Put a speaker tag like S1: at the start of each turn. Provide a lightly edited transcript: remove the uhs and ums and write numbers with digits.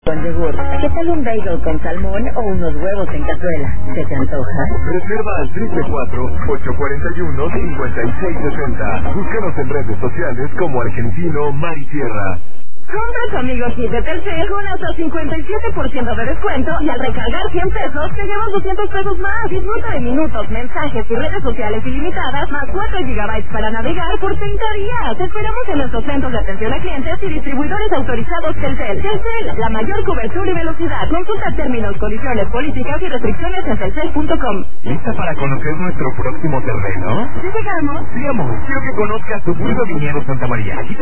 S1: con yogur. ¿Qué tal un bagel con salmón o unos huevos en cazuela? ¿Se te antoja?
S2: Reserva al 444-841-5660. Búscanos en redes sociales como Argentino Mar y Tierra.
S3: Compra tu amigo kit de Telcel con hasta 57% de descuento y al recargar 100 pesos te llevas 200 pesos más. Disfruta de minutos, mensajes y redes sociales ilimitadas más 4 GB para navegar por 30 días. Te esperamos en nuestros centros de atención a clientes y distribuidores autorizados Telcel. Telcel, la mayor cobertura y velocidad. Consulta términos, condiciones, políticas y restricciones en telcel.com.
S2: ¿Lista para conocer nuestro próximo terreno?
S3: ¿Sí llegamos?
S2: Sigamos. Quiero que conozcas tu Pulso Viñedo Santa María. Aquí